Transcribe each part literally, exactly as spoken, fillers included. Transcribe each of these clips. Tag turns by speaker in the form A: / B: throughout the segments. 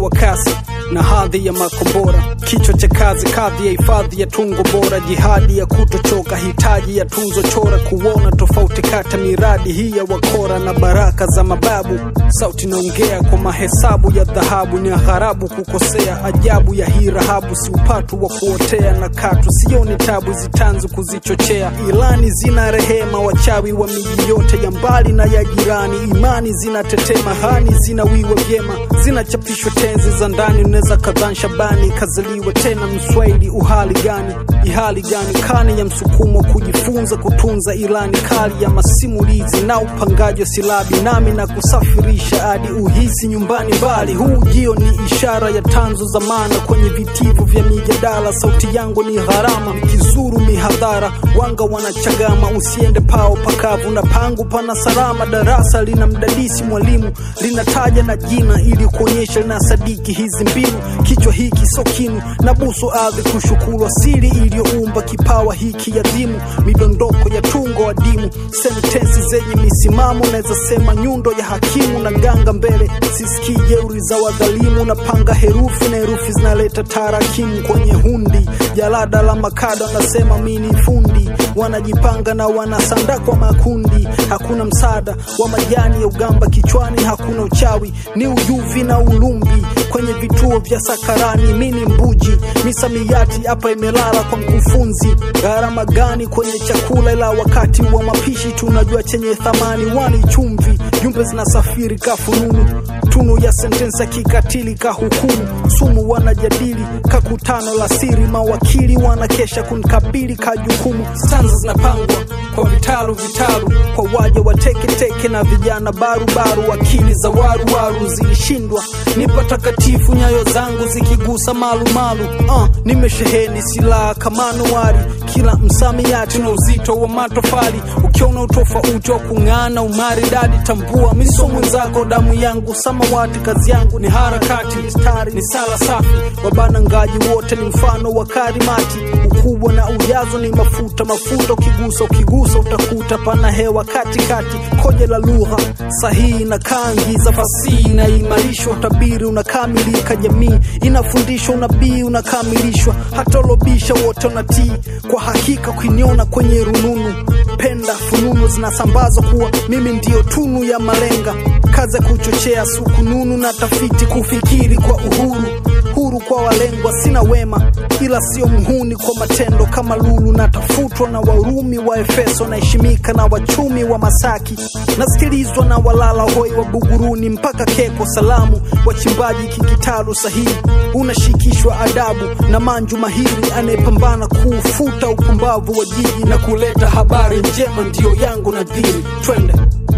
A: wa kasi na hadhi ya makombora, kichwa cha kazi, kadhi ya hifadhi ya tungo bora, jihadi ya kutochoka, hitaji ya tunzo chora, kuona tofauti kata miradi hii ya wakora na baraka za mababu. Sauti naongea kwa mahesabu ya dhahabu, ni harabu kukosea, ajabu ya hii rahabu, si upatu wa kuotea na katu, sioni tabu zitanzu kuzichochea. Ilani zina rehema, wachawi wa miji yote ya mbali na ya jirani, imani zinatetema, hani zinawiwa vyema, zinachapishwa tenzi za ndani, unaweza kadhan Shabani kazaliwa tena Mswahili. Uhali gani, ihali gani, kani ya msukumo kujifunza kutunza, ilani kali ya masimulizi na upangaji wa silabi, nami na kusafirisha hadi uhisi nyumbani mbali. Huu ujio ni ishara ya tanzo za maana kwenye vitivo vya mijadala, sauti yangu ni gharama, nikizuru mihadhara wanga wanachagama, usiende pao pakavu na pangu pana salama. Darasa lina mdadisi mwalimu, linataja na jina ili kuonyesha na sadiki hizi mbinu, kichwa hiki sokinu na buso ardhi kushukuru asili iliyoumba kipawa hiki ya dhimu, midondoko ya tungo adimu, sentensi zenye misimamo, naweza sema nyundo ya hakimu, na ganga mbele sisikii jeuri za wadhalimu, na panga herufi na herufi zinaleta tarakimu kwenye hundi, jalada la makada nasema mini fundi, wanajipanga na wanasanda kwa makundi, hakuna msaada wa majani ya ugamba kichwani, hakuna uchawi ni ujuvi na ulumbi, kwenye vituo vya sakarani mini mbuji, misamiati hapa imelala kwa mkufunzi. Gharama gani kwenye chakula, ila wakati wa mapishi tunajua chenye thamani, wani chumvi, jumbe zinasafiri kafununu, tunu ya sentensa kikatili kahukumu, sumu wanajadili kakutano la siri, mawakili wanakesha kunikabili kajukumu, stanza zinapangwa kwa vitalu vitalu, kwa waja wa teke teke na vijana baru baru, akili za waru waru zilishindwa, nipa takatifu nyayo zangu zikigusa malu malu. Uh, nimesheheni silaha kama nuari, kila msamiati na uzito wa matofali, ukiona utofauti wa kung'ana umaridadi, tambua misomo zako, damu yangu samawati, kazi yangu ni harakati, mistari ni sala safi, wabana ngaji wote ni mfano wa karimati, ukubwa na ujazo ni mafuta mafuta, ukigusa ukigusa utakuta pana hewa kati kati, koje la lugha sahihi na kangi za fasihi na imarishwa, tabiri unakamilika, jamii inafundishwa, unabii unakamilishwa, hata lobisha wote unatii, kwa hakika ukiniona kwenye rununu, penda fununu zinasambazwa kuwa mimi ndio tunu ya malenga, kaza kuchochea sukununu na tafiti, kufikiri kwa uhuru, huru kwa walengwa, sina wema ila sio mhuni kwa matendo, kama lulu na tafutwa na Warumi wa Efeso, na heshimika na wachumi wa Masaki, nasikilizwa na walala hoi wa Buguruni mpaka Keko, salamu wachimbaji kikitalu sahihi, unashikishwa adabu na manju mahiri, anayepambana kufuta upumbavu wa jiji na kuleta habari njema, ndio yangu nadhiri. Twende.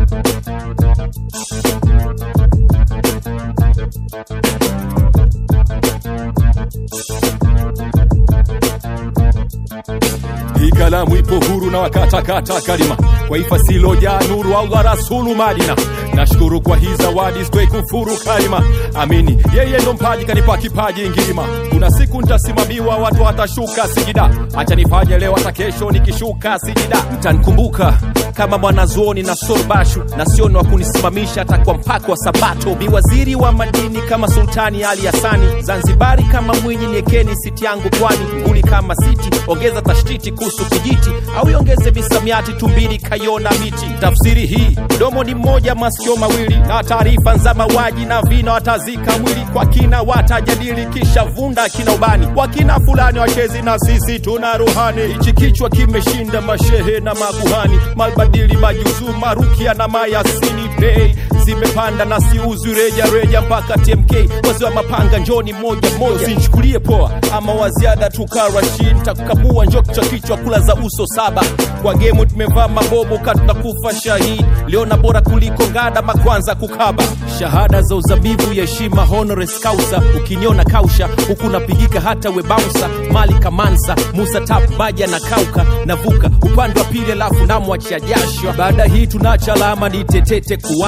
B: Hii kalamu ipo huru na wakata kata kalima, kwa ifasilo ya nuru Allah rasulu madina, nashukuru kwa hii zawadi sitoi kufuru kalima, amini yeye ndo mpaji kanipa kipaji ngima, kuna siku nitasimamiwa watu watashuka sijida, acha nifanye leo hata kesho nikishuka sijida, mtanikumbuka kama mwanazuoni na sorbashu, na siono wa kunisimamisha hata kwa mpako wa sabato, bi waziri wa madini kama Sultani Ali Hassani, Zanzibari kama Mwinyi, niekeni siti yangu pwani, nguli kama siti, ongeza tashtiti kuhusu kijiti, au iongeze misamiati tumbili kayona miti, tafsiri hii domo ni mmoja masikio mawili, na taarifa nzama waji na vina watazika mwili, kwa kina watajadili kisha vunda kina ubani, wakina fulani wachezi na sisi tuna ruhani, ichi kichwa kimeshinda mashehe na makuhani, malbadili majuzu marukia na mayasini pay, zimepanda na siuzu reja reja mpaka T M K, wazi wa mapanga njoni moja moja, sinchukulie poa ama waziada tukarashin, takukamua njoki cha kichwa kula za uso saba, kwa game tumevaa mabobo katuna kufa shahidi, leo na bora kuliko ngada makwanza kukaba, shahada za uzabibu yeshima honores causa, ukiniona kausha huku napigika hata we bouncer, mali kamansa Musa tap baja na kauka, navuka upande wa pili alafu namwachia jasho, baada hii tunacha alama ni tetete kuwanga,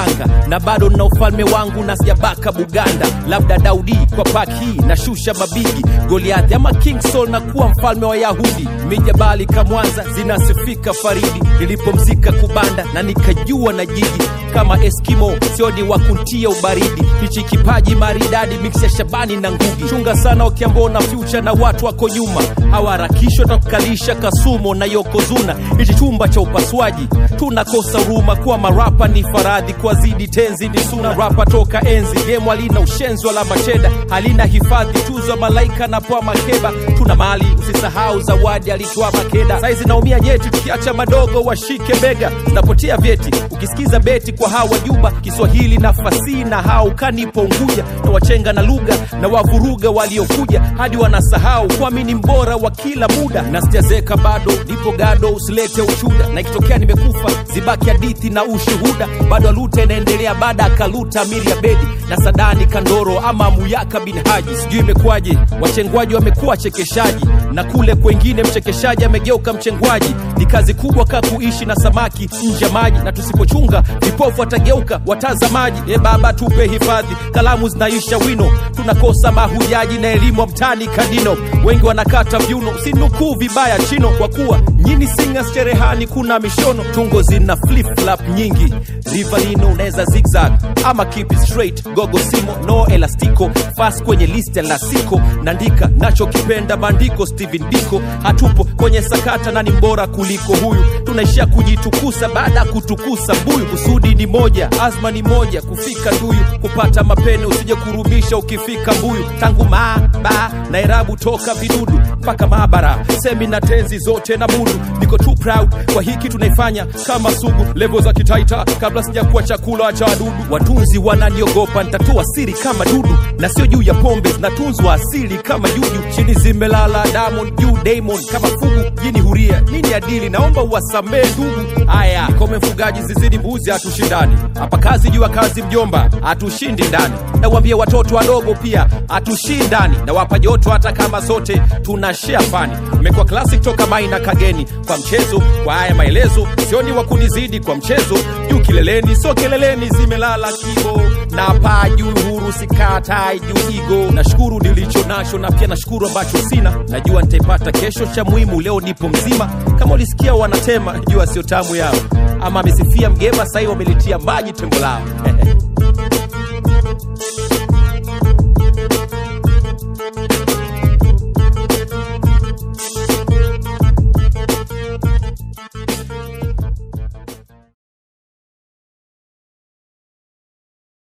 B: na bado na ufalme wangu na sijabaka Buganda. Labda Daudi kwa paki na shusha mabigi, Goliath ama King Saul na kuwa mfalme wa Yahudi. Mijabali kamwanza zinasifika Faridi, nilipomzika kubanda na nikajua na jiji kama Eskimo, sioni wakuntia ubaridi. Hichi kipaji maridadi mix ya Shabani na Ngugi. Chunga sana ukiambona future na watu wako nyuma, hawarakisho takukalisha Kasumo na Yokozuna. Hichi chumba cha upasuaji tunakosa huruma, kwa marapa ni faradhi, kwa zidi tenzi ni suna. Rapa toka enzi game halina ushenzi wala macheda, halina hifadhi tuzo malaika na poa makeba. Tuna mali usisahau zawadi alitoa Makeda. Saizi naumia nyeti tukiacha madogo washike bega, zinapotea vyeti ukisikiza beti kwa hawa juba. Kiswahili na fasihi na hao kanipo Unguja, na wachenga na lugha na wavuruga waliokuja hadi wanasahau kwa mimi mbora wa kila muda. Na sijazeka bado nipo gado, usilete ushuda, na ikitokea nimekufa zibaki hadithi na ushuhuda. Bado aluta inaendelea baada akaluta Amiri Abedi na Sadani Kandoro ama Muyaka bin Haji. Sijui imekwaje wachengwaji wamekuwa chekeshaji, na kule kwengine mchekeshaji amegeuka mchengwaji. Ni kazi kubwa ka kuishi na samaki nje maji, na tusipochunga vipofu atageuka watazamaji. E baba tupe hifadhi, kalamu zinaisha wino, tunakosa mahujaji na elimu mtani kadino. Wengi wanakata viuno, usinukuu vibaya chino, kwa kuwa nyini singers cherehani kuna mishono. Tungo zina flip flap nyingi, Rivalino unaweza zigzag ama keep it straight. Gogo simo no elastiko, fast kwenye list ya lasiko. Nandika nacho kipenda bandiko Steven Biko. Hatupo kwenye sakata na ni mbora kuliko huyu, tunaishia kujitukusa baada kutukusa buyu. Kusudi ni moja, azma ni moja, kufika nduyu. Kupata mapene usije kurubisha ukifika mbuyu. Tangu maaba na irabu toka vidudu mpaka maabara, semina tenzi zote na mudu. Niko too proud kwa hiki tunaifanya kama sugu, level za kitaita kabla sijakuwa chakula cha dudu. Watunzi wananiogopa nitatoa siri kama dudu, na sio juu ya pombe zinatunzwa asili kama juju. Chini zimelala Diamond juu Damon kama fugu, jini huria nini adili, naomba uwasamee ndugu. Aya kome mfugaji zizidi mbuzi hatushindani, hapa kazi jua kazi mjomba hatushindi ndani. Na waambie watoto wadogo pia hatushindani, na wapa joto hata kama sote tunashare fani. Nimekuwa classic toka Maina Kageni kwa mchezo, kwa haya maelezo sioni wakunizidi kwa mchezo. Juu kileleni so keleleni zimelala kibo, na paa juu huru sikatai juu igo. Nashukuru nilicho nacho na pia nashukuru ambacho sina, najua nitaipata kesho, cha muhimu leo nipo mzima. Kama ulisikia wanatema jua sio tamu yao, ama amesifia mgema sasa wamelitia maji tembo lao.